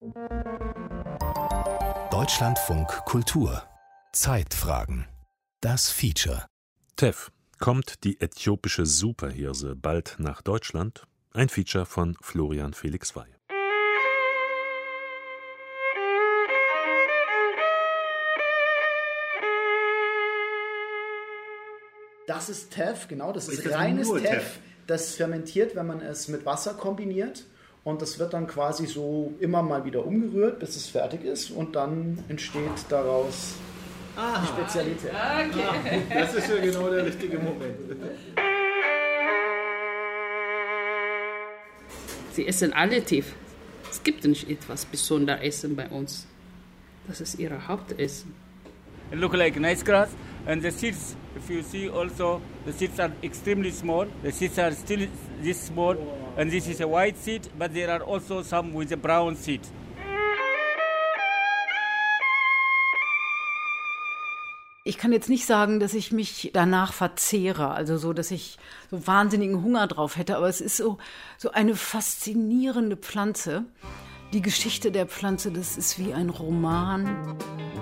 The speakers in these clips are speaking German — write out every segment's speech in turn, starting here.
Deutschlandfunk Kultur. Zeitfragen. Das Feature. TEF. Kommt die äthiopische Superhirse bald nach Deutschland? Ein Feature von Florian Felix Wey. Das ist TEF, genau, das ist reines TEF. Das fermentiert, wenn man es mit Wasser kombiniert. Und das wird dann quasi so immer mal wieder umgerührt, bis es fertig ist. Und dann entsteht daraus die Spezialität. Okay. Das ist ja genau der richtige Moment. Sie essen alle TEF. Es gibt nicht etwas besonderes Essen bei uns. Das ist ihr Hauptessen. It looks like nice grass, and the seeds, if you see also, the seeds are extremely small. The seeds are still this small, and this is a white seed, but there are also some with a brown seed. Ich kann jetzt nicht sagen, dass ich mich danach verzehre, also so, dass ich so wahnsinnigen Hunger drauf hätte, aber es ist so eine faszinierende Pflanze. Die Geschichte der Pflanze, das ist wie ein Roman.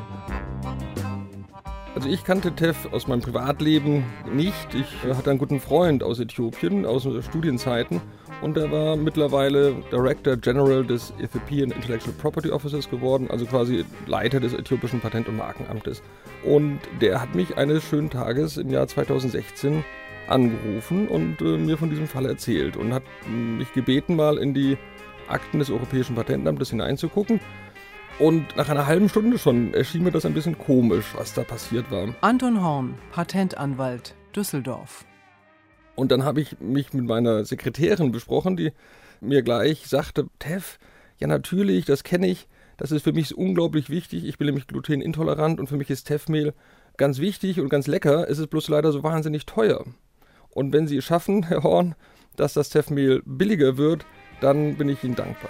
Also ich kannte TEF aus meinem Privatleben nicht. Ich hatte einen guten Freund aus Äthiopien, aus Studienzeiten. Und er war mittlerweile Director General des Ethiopian Intellectual Property Offices geworden, also quasi Leiter des äthiopischen Patent- und Markenamtes. Und der hat mich eines schönen Tages im Jahr 2016 angerufen und mir von diesem Fall erzählt und hat mich gebeten, mal in die Akten des Europäischen Patentamtes hineinzugucken. Und nach einer halben Stunde schon erschien mir das ein bisschen komisch, was da passiert war. Anton Horn, Patentanwalt, Düsseldorf. Und dann habe ich mich mit meiner Sekretärin besprochen, die mir gleich sagte, TEF, ja natürlich, das kenne ich, das ist für mich unglaublich wichtig, ich bin nämlich glutenintolerant und für mich ist TEF-Mehl ganz wichtig und ganz lecker, es ist bloß leider so wahnsinnig teuer. Und wenn Sie es schaffen, Herr Horn, dass das TEF-Mehl billiger wird, dann bin ich Ihnen dankbar.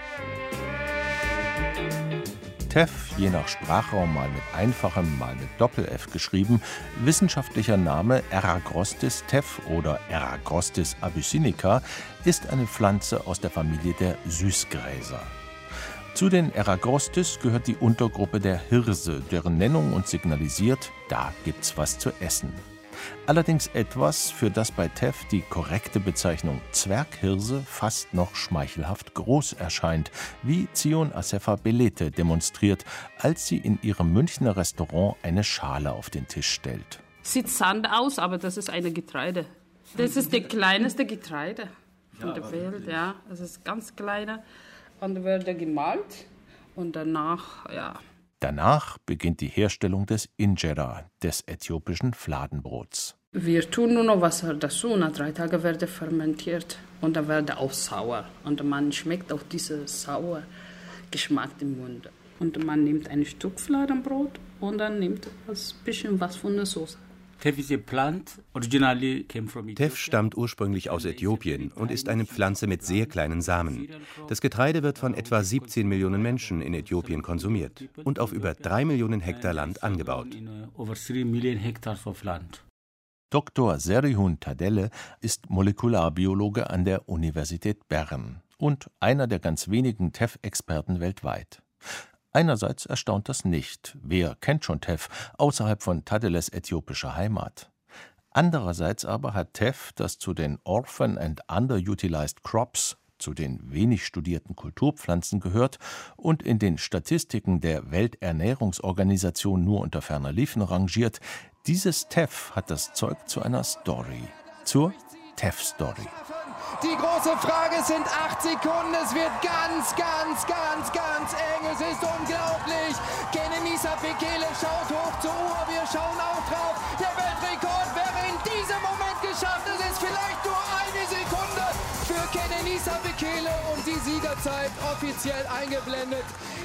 TEF, je nach Sprachraum mal mit einfachem, mal mit Doppel-F geschrieben, wissenschaftlicher Name Eragrostis TEF oder Eragrostis abyssinica, ist eine Pflanze aus der Familie der Süßgräser. Zu den Eragrostis gehört die Untergruppe der Hirse, deren Nennung uns signalisiert, da gibt's was zu essen. Allerdings etwas, für das bei TEF die korrekte Bezeichnung Zwerghirse fast noch schmeichelhaft groß erscheint, wie Zion Assefa Belete demonstriert, als sie in ihrem Münchner Restaurant eine Schale auf den Tisch stellt. Sieht Sand aus, aber das ist eine Getreide. Das ist das kleinste Getreide von der Welt, ja. Das ist ganz kleine. Und wird gemalt und danach, ja. Danach beginnt die Herstellung des Injera, des äthiopischen Fladenbrots. Wir tun nur noch Wasser dazu. Nach 3 Tagen wird er fermentiert und dann wird er auch sauer. Und man schmeckt auch diesen sauer Geschmack im Mund. Und man nimmt ein Stück Fladenbrot und dann nimmt ein bisschen was von der Soße. TEF stammt ursprünglich aus Äthiopien und ist eine Pflanze mit sehr kleinen Samen. Das Getreide wird von etwa 17 Millionen Menschen in Äthiopien konsumiert und auf über 3 Millionen Hektar Land angebaut. Dr. Serihun Tadelle ist Molekularbiologe an der Universität Bern und einer der ganz wenigen TEF-Experten weltweit. Einerseits erstaunt das nicht. Wer kennt schon TEF außerhalb von Tadelles äthiopischer Heimat? Andererseits aber hat TEF, das zu den Orphan and Underutilized Crops, zu den wenig studierten Kulturpflanzen gehört und in den Statistiken der Welternährungsorganisation nur unter ferner Liefen rangiert, dieses TEF hat das Zeug zu einer Story. Zur TEF-Story. Die große Frage sind 8 Sekunden. Es wird ganz eng. Es ist unglaublich. Kenenisa Bekele schaut hoch zur Uhr. Wir schauen auch drauf. Der Weltrekord wäre in diesem Moment geschafft. Es ist vielleicht nur eine Sekunde für Kenenisa Bekele und die Siegerzeit offiziell eingeblendet.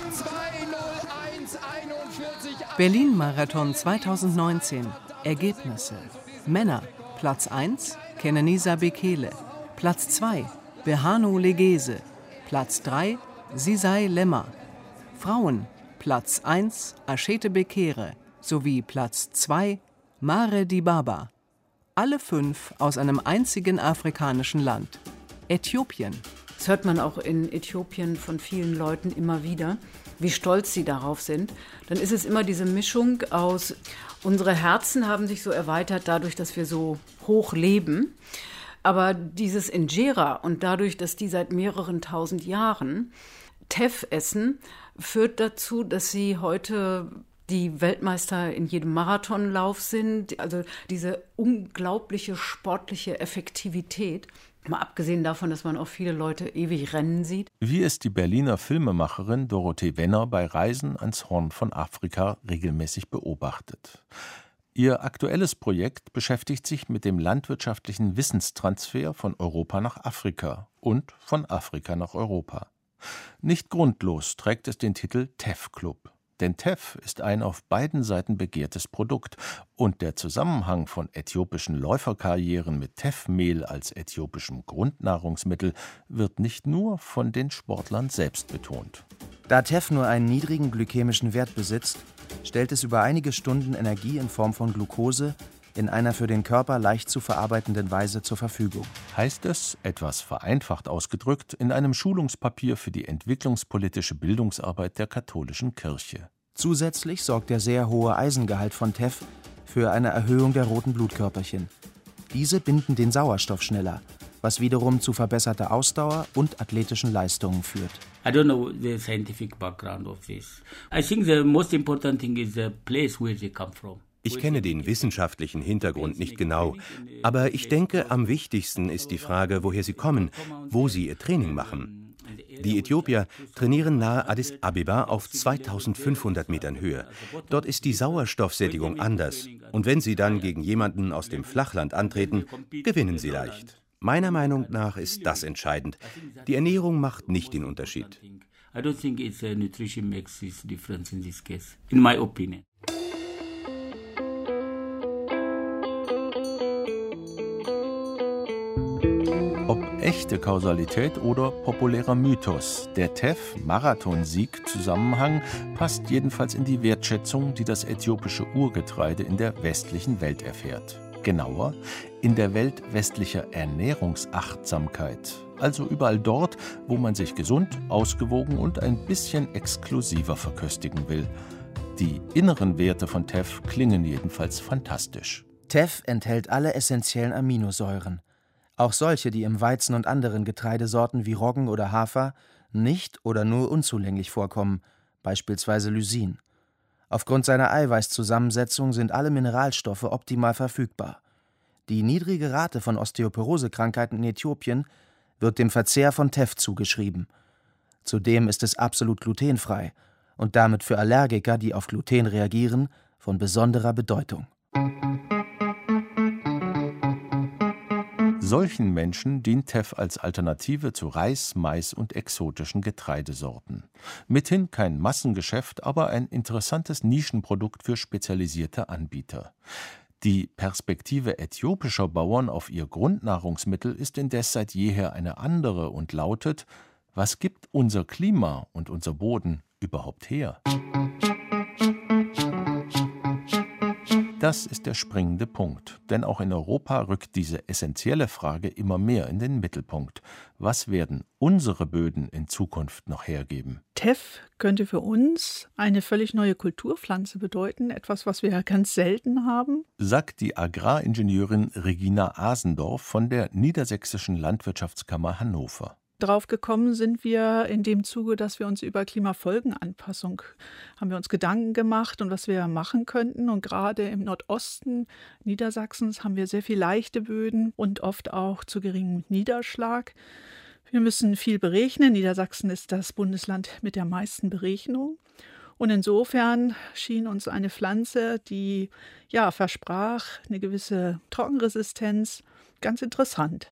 2:01:41. Berlin-Marathon 2019. Ergebnisse. Männer. Platz 1, Kenenisa Bekele. Platz 2, Behanu Legese. Platz 3, Sisai Lemma. Frauen, Platz 1, Ashete Bekere. Sowie Platz 2, Mare Dibaba. Alle 5 aus einem einzigen afrikanischen Land, Äthiopien. Das hört man auch in Äthiopien von vielen Leuten immer wieder, wie stolz sie darauf sind. Dann ist es immer diese Mischung aus, unsere Herzen haben sich so erweitert dadurch, dass wir so hoch leben. Aber dieses Injera und dadurch, dass die seit mehreren tausend Jahren Teff essen, führt dazu, dass sie heute die Weltmeister in jedem Marathonlauf sind. Also diese unglaubliche sportliche Effektivität. Mal abgesehen davon, dass man auch viele Leute ewig rennen sieht. Wie es die Berliner Filmemacherin Dorothee Wenner bei Reisen ans Horn von Afrika regelmäßig beobachtet. Ihr aktuelles Projekt beschäftigt sich mit dem landwirtschaftlichen Wissenstransfer von Europa nach Afrika und von Afrika nach Europa. Nicht grundlos trägt es den Titel Teff Club. Denn Teff ist ein auf beiden Seiten begehrtes Produkt und der Zusammenhang von äthiopischen Läuferkarrieren mit Teffmehl als äthiopischem Grundnahrungsmittel wird nicht nur von den Sportlern selbst betont. Da Teff nur einen niedrigen glykämischen Wert besitzt, stellt es über einige Stunden Energie in Form von Glucose in einer für den Körper leicht zu verarbeitenden Weise zur Verfügung. Heißt es, etwas vereinfacht ausgedrückt, in einem Schulungspapier für die entwicklungspolitische Bildungsarbeit der katholischen Kirche. Zusätzlich sorgt der sehr hohe Eisengehalt von Teff für eine Erhöhung der roten Blutkörperchen. Diese binden den Sauerstoff schneller, was wiederum zu verbesserter Ausdauer und athletischen Leistungen führt. I don't know the scientific background of this. I think the most important thing is the place where they come from. Ich kenne den wissenschaftlichen Hintergrund nicht genau, aber ich denke, am wichtigsten ist die Frage, woher sie kommen, wo sie ihr Training machen. Die Äthiopier trainieren nahe Addis Abeba auf 2500 Metern Höhe. Dort ist die Sauerstoffsättigung anders. Und wenn sie dann gegen jemanden aus dem Flachland antreten, gewinnen sie leicht. Meiner Meinung nach ist das entscheidend. Die Ernährung macht nicht den Unterschied. I don't think it's nutrition makes this difference in this case, in my opinion. Ob echte Kausalität oder populärer Mythos, der Teff-Marathonsieg-Zusammenhang passt jedenfalls in die Wertschätzung, die das äthiopische Urgetreide in der westlichen Welt erfährt. Genauer, in der Welt westlicher Ernährungsachtsamkeit, also überall dort, wo man sich gesund, ausgewogen und ein bisschen exklusiver verköstigen will. Die inneren Werte von Teff klingen jedenfalls fantastisch. Teff enthält alle essentiellen Aminosäuren. Auch solche, die im Weizen und anderen Getreidesorten wie Roggen oder Hafer nicht oder nur unzulänglich vorkommen, beispielsweise Lysin. Aufgrund seiner Eiweißzusammensetzung sind alle Mineralstoffe optimal verfügbar. Die niedrige Rate von Osteoporose-Krankheiten in Äthiopien wird dem Verzehr von Teff zugeschrieben. Zudem ist es absolut glutenfrei und damit für Allergiker, die auf Gluten reagieren, von besonderer Bedeutung. Solchen Menschen dient Teff als Alternative zu Reis, Mais und exotischen Getreidesorten. Mithin kein Massengeschäft, aber ein interessantes Nischenprodukt für spezialisierte Anbieter. Die Perspektive äthiopischer Bauern auf ihr Grundnahrungsmittel ist indes seit jeher eine andere und lautet: Was gibt unser Klima und unser Boden überhaupt her? Das ist der springende Punkt, denn auch in Europa rückt diese essentielle Frage immer mehr in den Mittelpunkt. Was werden unsere Böden in Zukunft noch hergeben? Teff könnte für uns eine völlig neue Kulturpflanze bedeuten, etwas, was wir ja ganz selten haben, sagt die Agraringenieurin Regina Asendorf von der Niedersächsischen Landwirtschaftskammer Hannover. Drauf gekommen sind wir in dem Zuge, dass wir uns über Klimafolgenanpassung haben wir uns Gedanken gemacht und was wir machen könnten. Und gerade im Nordosten Niedersachsens haben wir sehr viel leichte Böden und oft auch zu geringem Niederschlag. Wir müssen viel berechnen. Niedersachsen ist das Bundesland mit der meisten Berechnung. Und insofern schien uns eine Pflanze, die ja versprach eine gewisse Trockenresistenz, ganz interessant.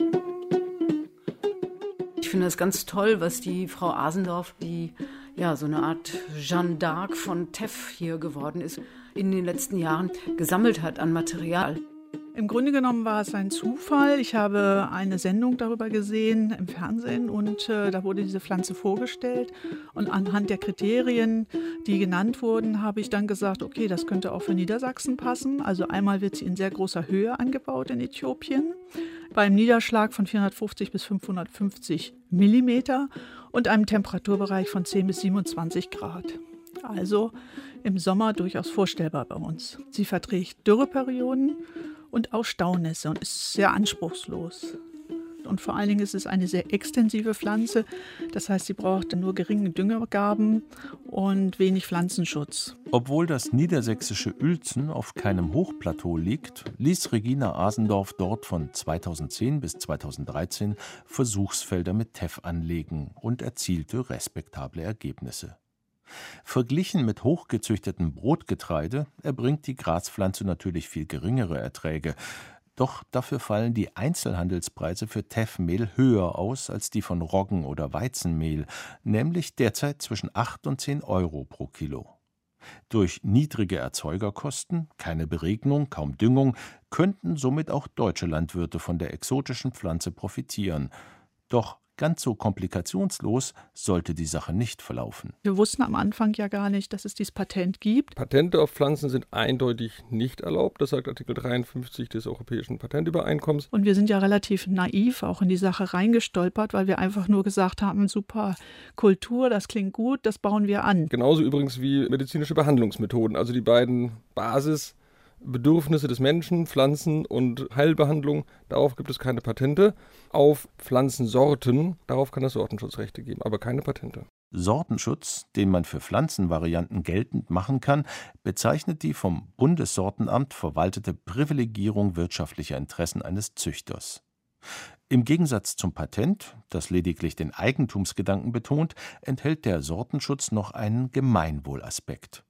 Ich finde es ganz toll, was die Frau Asendorf, die ja so eine Art Jeanne d'Arc von Teff hier geworden ist, in den letzten Jahren gesammelt hat an Material. Im Grunde genommen war es ein Zufall. Ich habe eine Sendung darüber gesehen im Fernsehen und da wurde diese Pflanze vorgestellt. Und anhand der Kriterien, die genannt wurden, habe ich dann gesagt, okay, das könnte auch für Niedersachsen passen. Also einmal wird sie in sehr großer Höhe angebaut in Äthiopien, beim Niederschlag von 450 bis 550 Millimeter und einem Temperaturbereich von 10 bis 27 Grad. Also im Sommer durchaus vorstellbar bei uns. Sie verträgt Dürreperioden und auch Staunässe und ist sehr anspruchslos. Und vor allen Dingen ist es eine sehr extensive Pflanze. Das heißt, sie braucht nur geringe Düngegaben und wenig Pflanzenschutz. Obwohl das niedersächsische Uelzen auf keinem Hochplateau liegt, ließ Regina Asendorf dort von 2010 bis 2013 Versuchsfelder mit Teff anlegen und erzielte respektable Ergebnisse. Verglichen mit hochgezüchtetem Brotgetreide erbringt die Graspflanze natürlich viel geringere Erträge. Doch dafür fallen die Einzelhandelspreise für Teffmehl höher aus als die von Roggen- oder Weizenmehl, nämlich derzeit zwischen 8 und 10 Euro pro Kilo. Durch niedrige Erzeugerkosten, keine Beregnung, kaum Düngung, könnten somit auch deutsche Landwirte von der exotischen Pflanze profitieren. Doch ganz so komplikationslos sollte die Sache nicht verlaufen. Wir wussten am Anfang ja gar nicht, dass es dieses Patent gibt. Patente auf Pflanzen sind eindeutig nicht erlaubt. Das sagt Artikel 53 des Europäischen Patentübereinkommens. Und wir sind ja relativ naiv auch in die Sache reingestolpert, weil wir einfach nur gesagt haben, super Kultur, das klingt gut, das bauen wir an. Genauso übrigens wie medizinische Behandlungsmethoden, also die beiden Basisbedürfnisse des Menschen, Pflanzen und Heilbehandlung, darauf gibt es keine Patente. Auf Pflanzensorten, darauf kann es Sortenschutzrechte geben, aber keine Patente. Sortenschutz, den man für Pflanzenvarianten geltend machen kann, bezeichnet die vom Bundessortenamt verwaltete Privilegierung wirtschaftlicher Interessen eines Züchters. Im Gegensatz zum Patent, das lediglich den Eigentumsgedanken betont, enthält der Sortenschutz noch einen Gemeinwohlaspekt.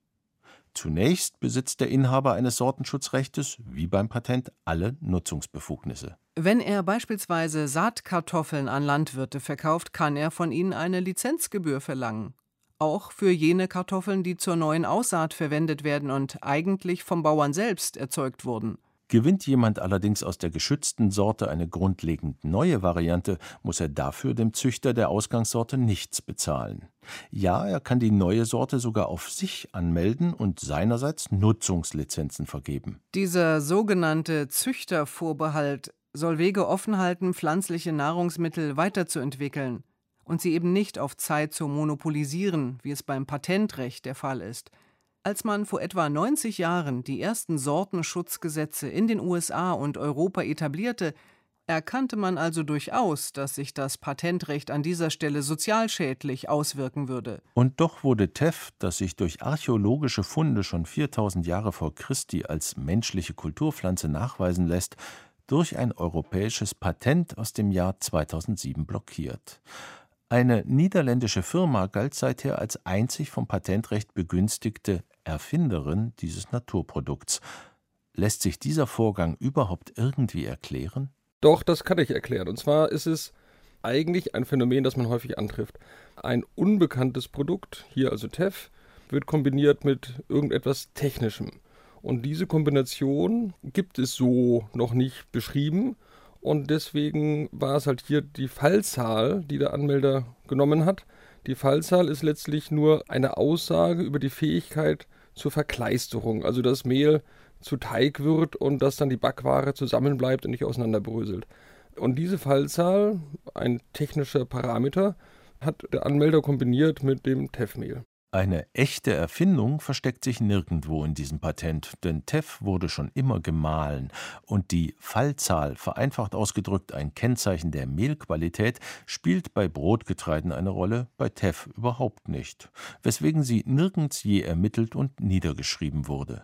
Zunächst besitzt der Inhaber eines Sortenschutzrechtes, wie beim Patent, alle Nutzungsbefugnisse. Wenn er beispielsweise Saatkartoffeln an Landwirte verkauft, kann er von ihnen eine Lizenzgebühr verlangen. Auch für jene Kartoffeln, die zur neuen Aussaat verwendet werden und eigentlich vom Bauern selbst erzeugt wurden. Gewinnt jemand allerdings aus der geschützten Sorte eine grundlegend neue Variante, muss er dafür dem Züchter der Ausgangssorte nichts bezahlen. Ja, er kann die neue Sorte sogar auf sich anmelden und seinerseits Nutzungslizenzen vergeben. Dieser sogenannte Züchtervorbehalt soll Wege offen halten, pflanzliche Nahrungsmittel weiterzuentwickeln und sie eben nicht auf Zeit zu monopolisieren, wie es beim Patentrecht der Fall ist. Als man vor etwa 90 Jahren die ersten Sortenschutzgesetze in den USA und Europa etablierte, erkannte man also durchaus, dass sich das Patentrecht an dieser Stelle sozialschädlich auswirken würde. Und doch wurde Teff, das sich durch archäologische Funde schon 4000 Jahre vor Christi als menschliche Kulturpflanze nachweisen lässt, durch ein europäisches Patent aus dem Jahr 2007 blockiert. Eine niederländische Firma galt seither als einzig vom Patentrecht begünstigte Erfinderin dieses Naturprodukts. Lässt sich dieser Vorgang überhaupt irgendwie erklären? Doch, das kann ich erklären. Und zwar ist es eigentlich ein Phänomen, das man häufig antrifft. Ein unbekanntes Produkt, hier also Teff, wird kombiniert mit irgendetwas Technischem. Und diese Kombination gibt es so noch nicht beschrieben. Und deswegen war es halt hier die Fallzahl, die der Anmelder genommen hat. Die Fallzahl ist letztlich nur eine Aussage über die Fähigkeit zur Verkleisterung, also dass Mehl zu Teig wird und dass dann die Backware zusammenbleibt und nicht auseinanderbröselt. Und diese Fallzahl, ein technischer Parameter, hat der Anmelder kombiniert mit dem Teffmehl. Eine echte Erfindung versteckt sich nirgendwo in diesem Patent, denn Teff wurde schon immer gemahlen und die Fallzahl, vereinfacht ausgedrückt ein Kennzeichen der Mehlqualität, spielt bei Brotgetreiden eine Rolle, bei Teff überhaupt nicht, weswegen sie nirgends je ermittelt und niedergeschrieben wurde.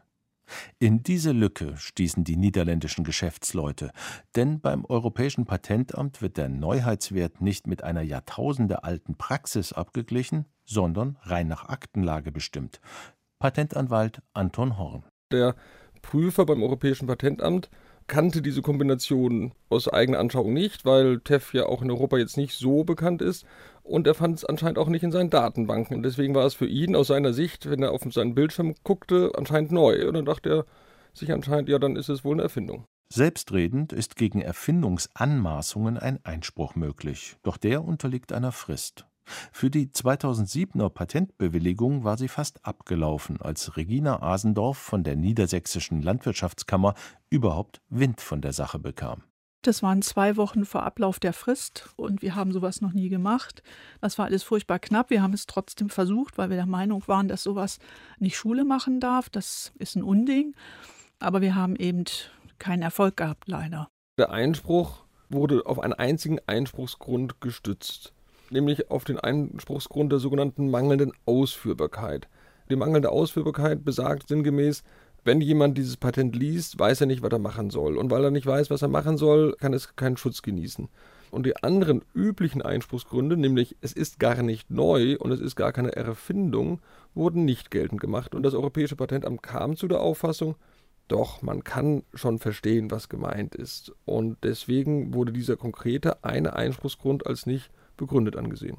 In diese Lücke stießen die niederländischen Geschäftsleute, denn beim Europäischen Patentamt wird der Neuheitswert nicht mit einer jahrtausendealten Praxis abgeglichen, sondern rein nach Aktenlage bestimmt. Patentanwalt Anton Horn. Der Prüfer beim Europäischen Patentamt kannte diese Kombination aus eigener Anschauung nicht, weil Teff ja auch in Europa jetzt nicht so bekannt ist. Und er fand es anscheinend auch nicht in seinen Datenbanken. Und deswegen war es für ihn aus seiner Sicht, wenn er auf seinen Bildschirm guckte, anscheinend neu. Und dann dachte er sich anscheinend, ja, dann ist es wohl eine Erfindung. Selbstredend ist gegen Erfindungsanmaßungen ein Einspruch möglich, doch der unterliegt einer Frist. Für die 2007er Patentbewilligung war sie fast abgelaufen, als Regina Asendorf von der Niedersächsischen Landwirtschaftskammer überhaupt Wind von der Sache bekam. Das waren 2 Wochen vor Ablauf der Frist und wir haben sowas noch nie gemacht. Das war alles furchtbar knapp. Wir haben es trotzdem versucht, weil wir der Meinung waren, dass sowas nicht Schule machen darf. Das ist ein Unding. Aber wir haben eben keinen Erfolg gehabt, leider. Der Einspruch wurde auf einen einzigen Einspruchsgrund gestützt, nämlich auf den Einspruchsgrund der sogenannten mangelnden Ausführbarkeit. Die mangelnde Ausführbarkeit besagt sinngemäß, wenn jemand dieses Patent liest, weiß er nicht, was er machen soll. Und weil er nicht weiß, was er machen soll, kann es keinen Schutz genießen. Und die anderen üblichen Einspruchsgründe, nämlich es ist gar nicht neu und es ist gar keine Erfindung, wurden nicht geltend gemacht. Und das Europäische Patentamt kam zu der Auffassung, doch, man kann schon verstehen, was gemeint ist. Und deswegen wurde dieser konkrete eine Einspruchsgrund als nicht begründet angesehen.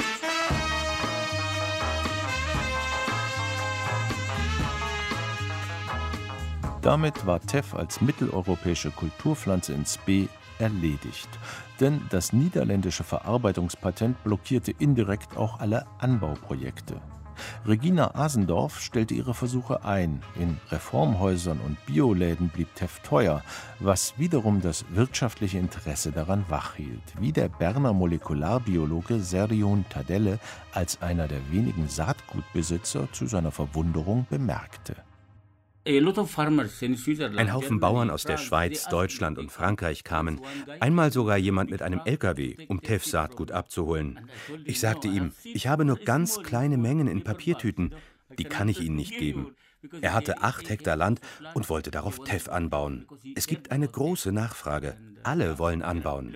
Damit war Teff als mitteleuropäische Kulturpflanze in Spe erledigt. Denn das niederländische Verarbeitungspatent blockierte indirekt auch alle Anbauprojekte. Regina Asendorf stellte ihre Versuche ein. In Reformhäusern und Bioläden blieb Teff teuer, was wiederum das wirtschaftliche Interesse daran wachhielt, wie der Berner Molekularbiologe Sergion Tadelle als einer der wenigen Saatgutbesitzer zu seiner Verwunderung bemerkte. Ein Haufen Bauern aus der Schweiz, Deutschland und Frankreich kamen. Einmal sogar jemand mit einem LKW, um Teffs Saatgut abzuholen. Ich sagte ihm, ich habe nur ganz kleine Mengen in Papiertüten. Die kann ich Ihnen nicht geben. Er hatte 8 Hektar Land und wollte darauf Teff anbauen. Es gibt eine große Nachfrage. Alle wollen anbauen.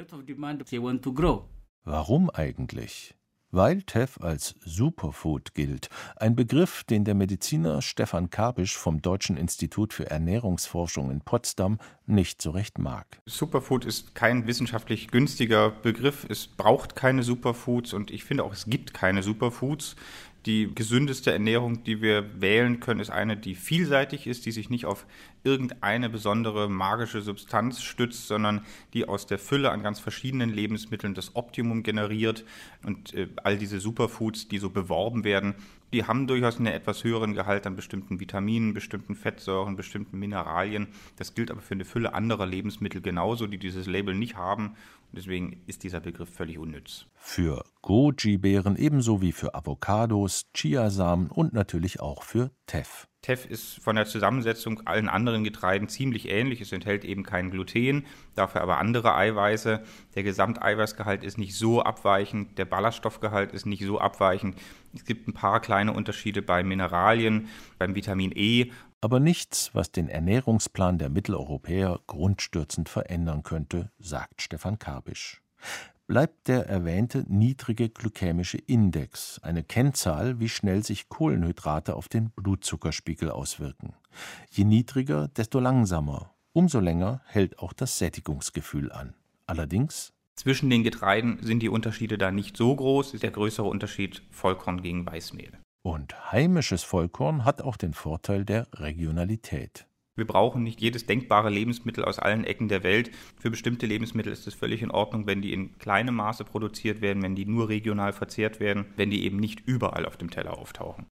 Warum eigentlich? Weil Teff als Superfood gilt, ein Begriff, den der Mediziner Stefan Karbisch vom Deutschen Institut für Ernährungsforschung in Potsdam nicht so recht mag. Superfood ist kein wissenschaftlich günstiger Begriff. Es braucht keine Superfoods und ich finde auch, es gibt keine Superfoods. Die gesündeste Ernährung, die wir wählen können, ist eine, die vielseitig ist, die sich nicht auf irgendeine besondere magische Substanz stützt, sondern die aus der Fülle an ganz verschiedenen Lebensmitteln das Optimum generiert. Und all diese Superfoods, die so beworben werden, die haben durchaus einen etwas höheren Gehalt an bestimmten Vitaminen, bestimmten Fettsäuren, bestimmten Mineralien. Das gilt aber für eine Fülle anderer Lebensmittel genauso, die dieses Label nicht haben. Deswegen ist dieser Begriff völlig unnütz. Für Goji-Beeren ebenso wie für Avocados, Chiasamen und natürlich auch für Teff. Teff ist von der Zusammensetzung allen anderen Getreiden ziemlich ähnlich. Es enthält eben kein Gluten, dafür aber andere Eiweiße. Der Gesamteiweißgehalt ist nicht so abweichend, der Ballaststoffgehalt ist nicht so abweichend. Es gibt ein paar kleine Unterschiede bei Mineralien, beim Vitamin E. Aber nichts, was den Ernährungsplan der Mitteleuropäer grundstürzend verändern könnte, sagt Stefan Karbisch. Bleibt der erwähnte niedrige glykämische Index, eine Kennzahl, wie schnell sich Kohlenhydrate auf den Blutzuckerspiegel auswirken. Je niedriger, desto langsamer. Umso länger hält auch das Sättigungsgefühl an. Allerdings zwischen den Getreiden sind die Unterschiede da nicht so groß. Der größere Unterschied Vollkorn gegen Weißmehl. Und heimisches Vollkorn hat auch den Vorteil der Regionalität. Wir brauchen nicht jedes denkbare Lebensmittel aus allen Ecken der Welt. Für bestimmte Lebensmittel ist es völlig in Ordnung, wenn die in kleinem Maße produziert werden, wenn die nur regional verzehrt werden, wenn die eben nicht überall auf dem Teller auftauchen.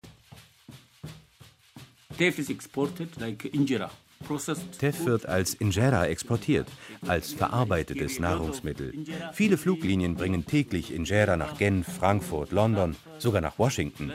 Teff wird als Injera exportiert, als verarbeitetes Nahrungsmittel. Viele Fluglinien bringen täglich Injera nach Genf, Frankfurt, London, sogar nach Washington.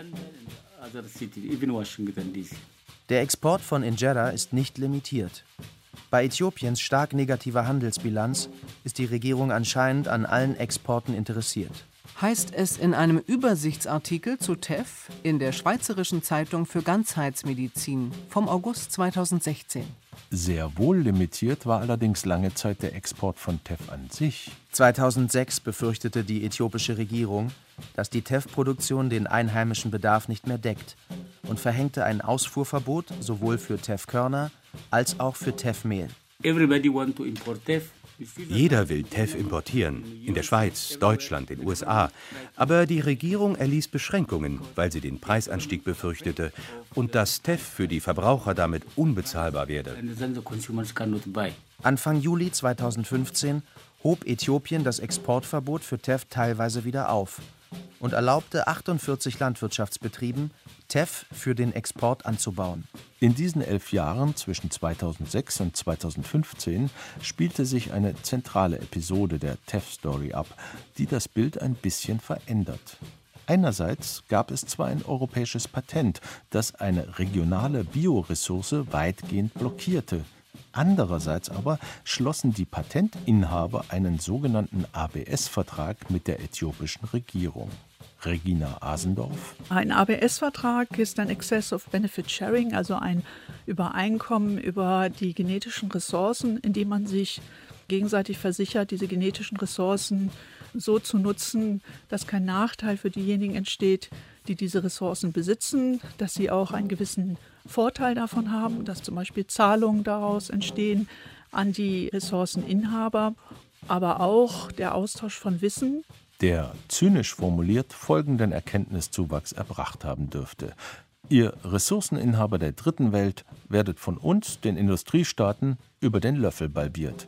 Der Export von Injera ist nicht limitiert. Bei Äthiopiens stark negativer Handelsbilanz ist die Regierung anscheinend an allen Exporten interessiert. Heißt es in einem Übersichtsartikel zu Teff in der Schweizerischen Zeitung für Ganzheitsmedizin vom August 2016. Sehr wohl limitiert war allerdings lange Zeit der Export von Teff an sich. 2006 befürchtete die äthiopische Regierung, dass die Teff-Produktion den einheimischen Bedarf nicht mehr deckt und verhängte ein Ausfuhrverbot sowohl für Teff-Körner als auch für Teff-Mehl. Jeder will Teff importieren, in der Schweiz, Deutschland, den USA. Aber die Regierung erließ Beschränkungen, weil sie den Preisanstieg befürchtete und dass Teff für die Verbraucher damit unbezahlbar werde. Anfang Juli 2015 hob Äthiopien das Exportverbot für Teff teilweise wieder auf und erlaubte 48 Landwirtschaftsbetrieben, Teff für den Export anzubauen. In diesen 11 Jahren zwischen 2006 und 2015 spielte sich eine zentrale Episode der Teff-Story ab, die das Bild ein bisschen verändert. Einerseits gab es zwar ein europäisches Patent, das eine regionale Bioressource weitgehend blockierte. Andererseits aber schlossen die Patentinhaber einen sogenannten ABS-Vertrag mit der äthiopischen Regierung. Regina Asendorf. Ein ABS-Vertrag ist ein Access of Benefit Sharing, also ein Übereinkommen über die genetischen Ressourcen, in dem man sich gegenseitig versichert, diese genetischen Ressourcen so zu nutzen, dass kein Nachteil für diejenigen entsteht, die diese Ressourcen besitzen, dass sie auch einen gewissen Vorteil davon haben, dass zum Beispiel Zahlungen daraus entstehen an die Ressourceninhaber, aber auch der Austausch von Wissen. Der zynisch formuliert folgenden Erkenntniszuwachs erbracht haben dürfte. Ihr Ressourceninhaber der Dritten Welt werdet von uns, den Industriestaaten, über den Löffel balbiert.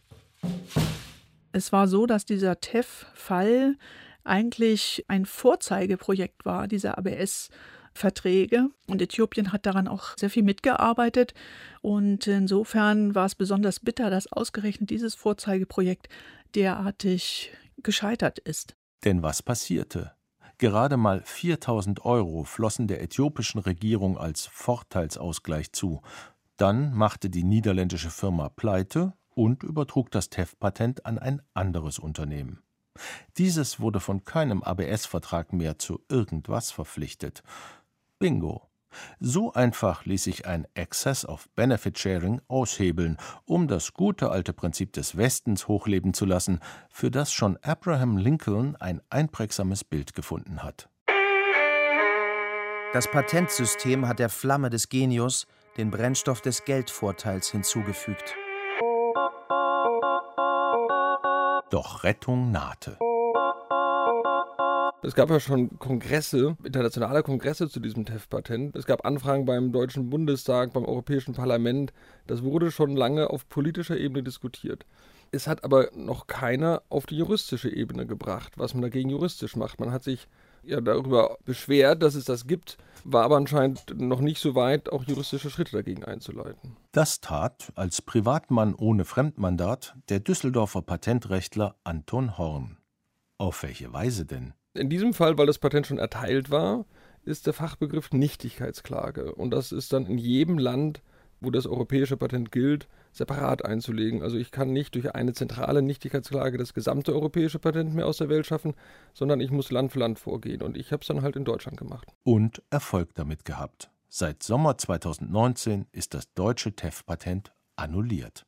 Es war so, dass dieser TEF-Fall eigentlich ein Vorzeigeprojekt war, dieser ABS-Verträge. Und Äthiopien hat daran auch sehr viel mitgearbeitet. Und insofern war es besonders bitter, dass ausgerechnet dieses Vorzeigeprojekt derartig gescheitert ist. Denn was passierte? Gerade mal 4.000 € flossen der äthiopischen Regierung als Vorteilsausgleich zu. Dann machte die niederländische Firma pleite und übertrug das TEF-Patent an ein anderes Unternehmen. Dieses wurde von keinem ABS-Vertrag mehr zu irgendwas verpflichtet. Bingo! So einfach ließ sich ein Access of Benefit Sharing aushebeln, um das gute alte Prinzip des Westens hochleben zu lassen, für das schon Abraham Lincoln ein einprägsames Bild gefunden hat. Das Patentsystem hat der Flamme des Genius den Brennstoff des Geldvorteils hinzugefügt. Doch Rettung nahte. Es gab ja schon Kongresse, internationale Kongresse zu diesem TEF-Patent. Es gab Anfragen beim Deutschen Bundestag, beim Europäischen Parlament. Das wurde schon lange auf politischer Ebene diskutiert. Es hat aber noch keiner auf die juristische Ebene gebracht, was man dagegen juristisch macht. Man hat sich ja darüber beschwert, dass es das gibt, war aber anscheinend noch nicht so weit, auch juristische Schritte dagegen einzuleiten. Das tat als Privatmann ohne Fremdmandat der Düsseldorfer Patentrechtler Anton Horn. Auf welche Weise denn? In diesem Fall, weil das Patent schon erteilt war, ist der Fachbegriff Nichtigkeitsklage. Und das ist dann in jedem Land, wo das europäische Patent gilt, separat einzulegen. Also ich kann nicht durch eine zentrale Nichtigkeitsklage das gesamte europäische Patent mehr aus der Welt schaffen, sondern ich muss Land für Land vorgehen. Und ich habe es dann halt in Deutschland gemacht. Und Erfolg damit gehabt. Seit Sommer 2019 ist das deutsche TEF-Patent annulliert.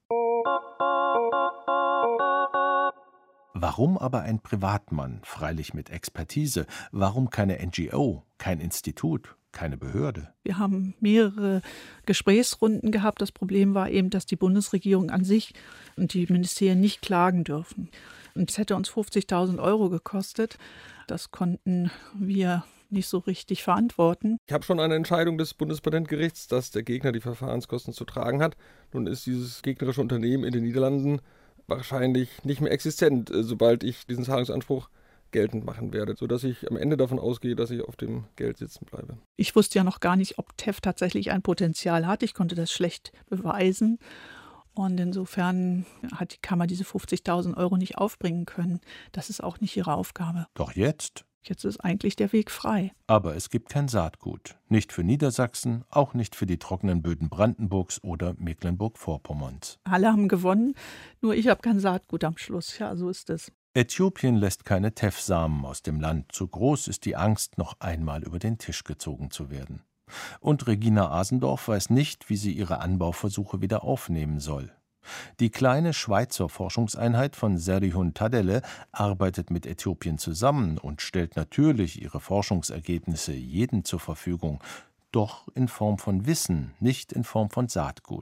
Warum aber ein Privatmann, freilich mit Expertise? Warum keine NGO, kein Institut, keine Behörde? Wir haben mehrere Gesprächsrunden gehabt. Das Problem war eben, dass die Bundesregierung an sich und die Ministerien nicht klagen dürfen. Und es hätte uns 50.000 € gekostet. Das konnten wir nicht so richtig verantworten. Ich habe schon eine Entscheidung des Bundespatentgerichts, dass der Gegner die Verfahrenskosten zu tragen hat. Nun ist dieses gegnerische Unternehmen in den Niederlanden wahrscheinlich nicht mehr existent, sobald ich diesen Zahlungsanspruch geltend machen werde, sodass ich am Ende davon ausgehe, dass ich auf dem Geld sitzen bleibe. Ich wusste ja noch gar nicht, ob TEF tatsächlich ein Potenzial hat. Ich konnte das schlecht beweisen. Und insofern hat die Kammer diese 50.000 € nicht aufbringen können. Das ist auch nicht ihre Aufgabe. Doch jetzt? Jetzt ist eigentlich der Weg frei. Aber es gibt kein Saatgut. Nicht für Niedersachsen, auch nicht für die trockenen Böden Brandenburgs oder Mecklenburg-Vorpommerns. Alle haben gewonnen, nur ich habe kein Saatgut am Schluss. Ja, so ist es. Äthiopien lässt keine TEF-Samen aus dem Land. Zu groß ist die Angst, noch einmal über den Tisch gezogen zu werden. Und Regina Asendorf weiß nicht, wie sie ihre Anbauversuche wieder aufnehmen soll. Die kleine Schweizer Forschungseinheit von Serihun Tadele arbeitet mit Äthiopien zusammen und stellt natürlich ihre Forschungsergebnisse jedem zur Verfügung, doch in Form von Wissen, nicht in Form von Saatgut.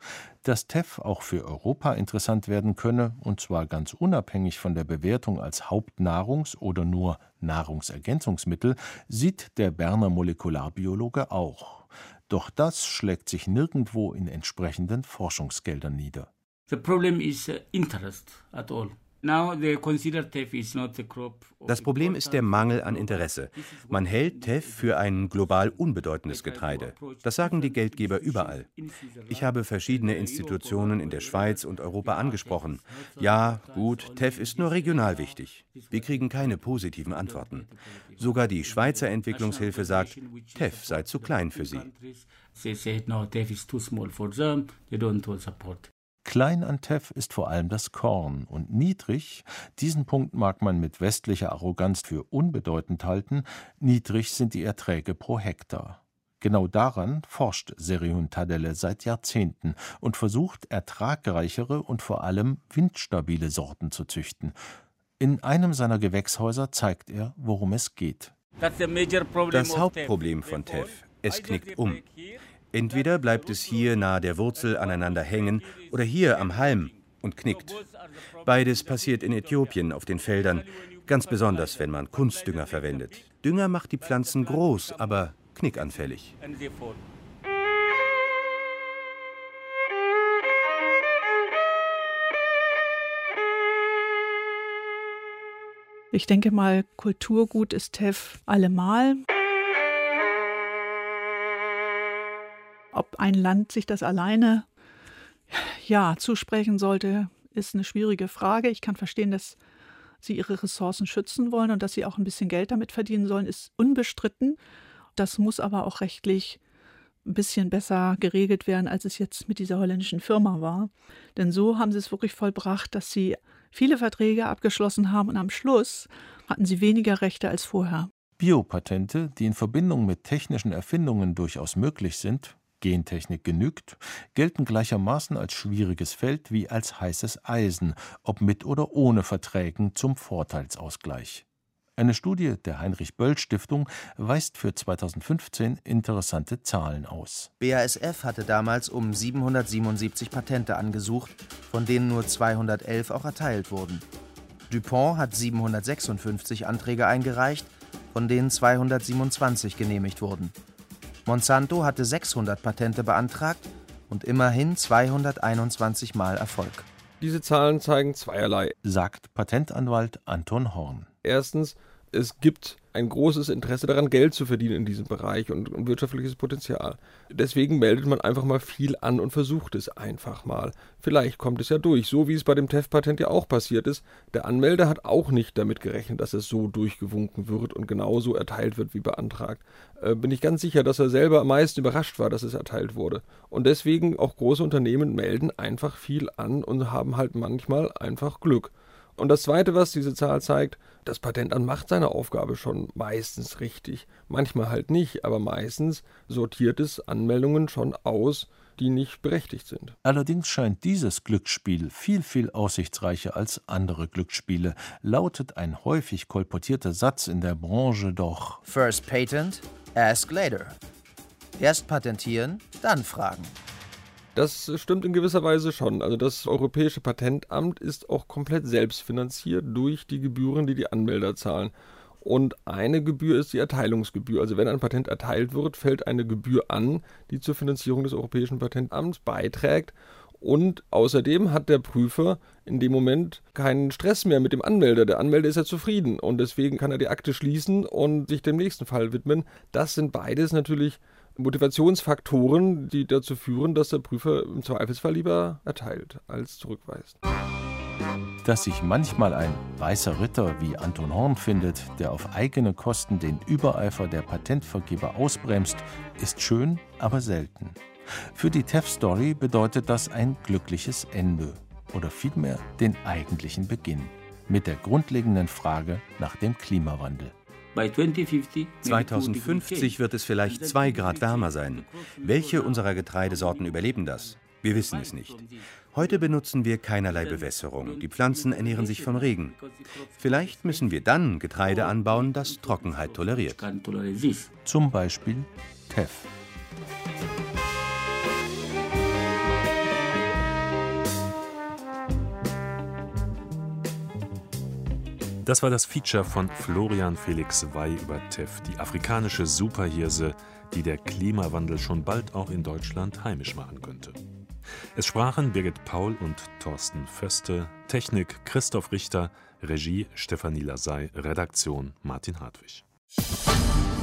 Dass Teff auch für Europa interessant werden könne, und zwar ganz unabhängig von der Bewertung als Hauptnahrungs- oder nur Nahrungsergänzungsmittel, sieht der Berner Molekularbiologe auch. Doch das schlägt sich nirgendwo in entsprechenden Forschungsgeldern nieder. The problem is interest at all. Now they consider teff is not a crop. Das Problem ist der Mangel an Interesse. Man hält Teff für ein global unbedeutendes Getreide. Das sagen die Geldgeber überall. Ich habe verschiedene Institutionen in der Schweiz und Europa angesprochen. Ja, gut, Teff ist nur regional wichtig. Wir kriegen keine positiven Antworten. Sogar die Schweizer Entwicklungshilfe sagt, Teff sei zu klein für sie. They said no, teff is too small for them. They don't want support. Klein an Teff ist vor allem das Korn und niedrig, diesen Punkt mag man mit westlicher Arroganz für unbedeutend halten, niedrig sind die Erträge pro Hektar. Genau daran forscht Serihun Tadele seit Jahrzehnten und versucht, ertragreichere und vor allem windstabile Sorten zu züchten. In einem seiner Gewächshäuser zeigt er, worum es geht. Das Hauptproblem von Teff: es knickt um. Entweder bleibt es hier nahe der Wurzel aneinander hängen oder hier am Halm und knickt. Beides passiert in Äthiopien auf den Feldern, ganz besonders, wenn man Kunstdünger verwendet. Dünger macht die Pflanzen groß, aber knickanfällig. Ich denke mal, Kulturgut ist Teff allemal. Ob ein Land sich das alleine zusprechen sollte, ist eine schwierige Frage. Ich kann verstehen, dass sie ihre Ressourcen schützen wollen und dass sie auch ein bisschen Geld damit verdienen sollen, ist unbestritten. Das muss aber auch rechtlich ein bisschen besser geregelt werden, als es jetzt mit dieser holländischen Firma war. Denn so haben sie es wirklich vollbracht, dass sie viele Verträge abgeschlossen haben und am Schluss hatten sie weniger Rechte als vorher. Biopatente, die in Verbindung mit technischen Erfindungen durchaus möglich sind, Gentechnik genügt, gelten gleichermaßen als schwieriges Feld wie als heißes Eisen, ob mit oder ohne Verträgen zum Vorteilsausgleich. Eine Studie der Heinrich-Böll-Stiftung weist für 2015 interessante Zahlen aus. BASF hatte damals um 777 Patente angesucht, von denen nur 211 auch erteilt wurden. DuPont hat 756 Anträge eingereicht, von denen 227 genehmigt wurden. Monsanto hatte 600 Patente beantragt und immerhin 221 Mal Erfolg. Diese Zahlen zeigen zweierlei, sagt Patentanwalt Anton Horn. Erstens, es gibt ein großes Interesse daran, Geld zu verdienen in diesem Bereich und wirtschaftliches Potenzial. Deswegen meldet man einfach mal viel an und versucht es einfach mal. Vielleicht kommt es ja durch, so wie es bei dem Teff-Patent ja auch passiert ist. Der Anmelder hat auch nicht damit gerechnet, dass es so durchgewunken wird und genauso erteilt wird wie beantragt. Bin ich ganz sicher, dass er selber am meisten überrascht war, dass es erteilt wurde. Und deswegen auch große Unternehmen melden einfach viel an und haben halt manchmal einfach Glück. Und das Zweite, was diese Zahl zeigt, das Patentamt macht seine Aufgabe schon meistens richtig. Manchmal halt nicht, aber meistens sortiert es Anmeldungen schon aus, die nicht berechtigt sind. Allerdings scheint dieses Glücksspiel viel, viel aussichtsreicher als andere Glücksspiele, lautet ein häufig kolportierter Satz in der Branche doch: First patent, ask later. Erst patentieren, dann fragen. Das stimmt in gewisser Weise schon. Also das Europäische Patentamt ist auch komplett selbstfinanziert durch die Gebühren, die die Anmelder zahlen. Und eine Gebühr ist die Erteilungsgebühr. Also wenn ein Patent erteilt wird, fällt eine Gebühr an, die zur Finanzierung des Europäischen Patentamts beiträgt. Und außerdem hat der Prüfer in dem Moment keinen Stress mehr mit dem Anmelder. Der Anmelder ist ja zufrieden und deswegen kann er die Akte schließen und sich dem nächsten Fall widmen. Das sind beides natürlich Motivationsfaktoren, die dazu führen, dass der Prüfer im Zweifelsfall lieber erteilt als zurückweist. Dass sich manchmal ein weißer Ritter wie Anton Horn findet, der auf eigene Kosten den Übereifer der Patentvergeber ausbremst, ist schön, aber selten. Für die Teff-Story bedeutet das ein glückliches Ende oder vielmehr den eigentlichen Beginn mit der grundlegenden Frage nach dem Klimawandel. 2050 wird es vielleicht 2 Grad wärmer sein. Welche unserer Getreidesorten überleben das? Wir wissen es nicht. Heute benutzen wir keinerlei Bewässerung. Die Pflanzen ernähren sich vom Regen. Vielleicht müssen wir dann Getreide anbauen, das Trockenheit toleriert. Zum Beispiel Teff. Das war das Feature von Florian Felix Wey über Teff, die afrikanische Superhirse, die der Klimawandel schon bald auch in Deutschland heimisch machen könnte. Es sprachen Birgit Paul und Thorsten Föste, Technik Christoph Richter, Regie Stefanie Lasey, Redaktion Martin Hartwig.